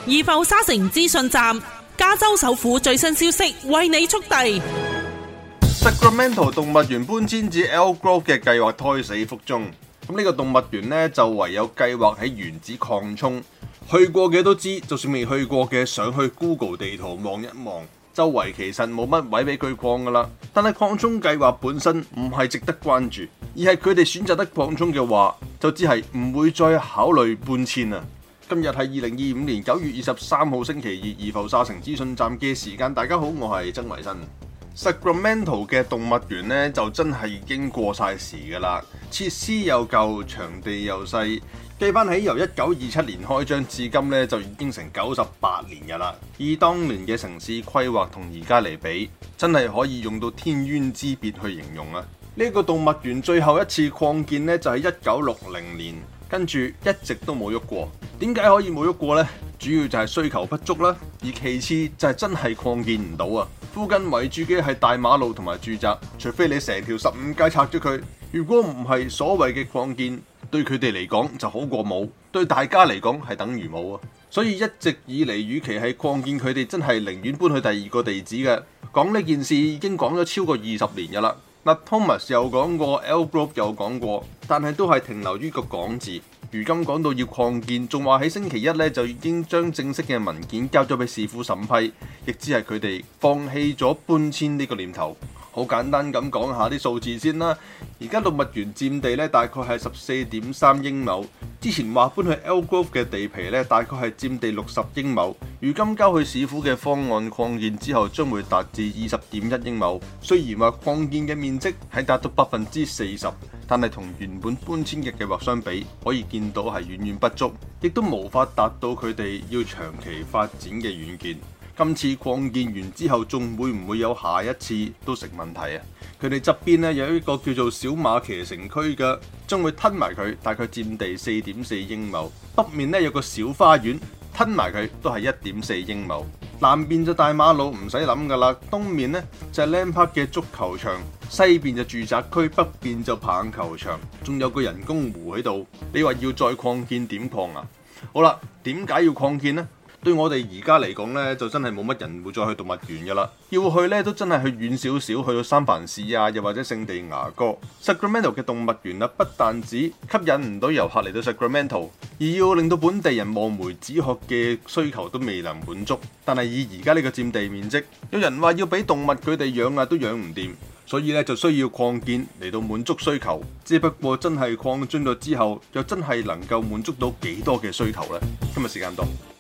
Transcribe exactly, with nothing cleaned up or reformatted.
怡浮沙城資訊站，加州首府最新消息為你速遞。 Sacramento 動物園搬遷至 Elk Grove 嘅計劃胎死腹中。咁呢個動物園呢，就唯有計劃喺原址擴充。去過嘅都知，就算未去過嘅，上去 Google 地圖望一望，周圍其實冇乜位俾佢擴噶啦。但係擴充計劃本身唔係值得關注，而係佢哋選擇得擴充嘅話，就只係唔會再考慮搬遷啊。今日係二零二五年九月二十三號星期二，怡浮沙城資訊站嘅時間。大家好，我係曾維新。Sacramento 嘅動物園呢，就真係已經過晒時噶啦，設施又舊，場地又細。計翻起由一九二七年開張至今呢，就已經成九十八年噶啦。以當年嘅城市規劃同而家嚟比，真係可以用到天淵之別去形容啊！呢個動物園最後一次擴建呢，就喺一九六零年，跟住一直都冇喐過。點解可以冇喐過呢？主要就係需求不足啦，而其次就係真係擴建唔到啊！附近圍住嘅係大馬路同埋住宅，除非你成條十五街拆咗佢。如果唔係所謂嘅擴建，對佢哋嚟講就好過冇，對大家嚟講係等於冇啊！所以一直以嚟，與其係擴建，佢哋真係寧願搬去第二個地址嘅。講呢件事已經講咗超過二十年噶啦。嗱 ，Thomas 又講過 ，Elk Grove 又講過，但係都係停留於個講字。如今講到要擴建，仲話喺星期一咧就已經將正式嘅文件交咗俾市府審批，亦只係佢哋放棄咗搬遷呢個念頭。好簡單咁講下啲數字先啦。而家動物園佔地咧大概係十四點三英畝，之前話搬去 Elk Grove 嘅地皮咧大概係佔地六十英畝，如今交去市府嘅方案擴建之後，將會達至二十點一英畝。雖然話擴建嘅面積係達到百分之四十，但係同原本搬遷嘅計劃相比，可以見到係遠遠不足，亦都無法達到佢哋要長期發展嘅遠見。今次擴建完之後，仲會唔會有下一次都成問題啊！佢哋側邊咧有一個叫做小馬騎乘區嘅，將會吞埋佢，大概佔地四點四英畝。北面咧有個小花園，吞埋佢都係一點四英畝。南邊就大馬路，唔使諗噶啦。東面呢就係 Lamb Park 嘅足球場，西邊就住宅區，北邊就棒球場，仲有個人工湖喺度。你話要再擴建點擴啊？好啦，點解要擴建呢？對我哋而家嚟講呢，就真係冇乜人會再去動物園噶啦。要去呢，都真係去遠少少，去到三藩市啊，又或者聖地牙哥。Sacramento 嘅動物園啊，不但止吸引唔到遊客嚟到 Sacramento， 而要令到本地人望梅止渴嘅需求都未能滿足。但係以而家呢個佔地面積，有人話要俾動物佢哋養啊，都養唔掂。所以咧就需要擴建嚟到滿足需求。只不過真係擴張咗之後，又真係能夠滿足到幾多嘅需求呢？今日時間到。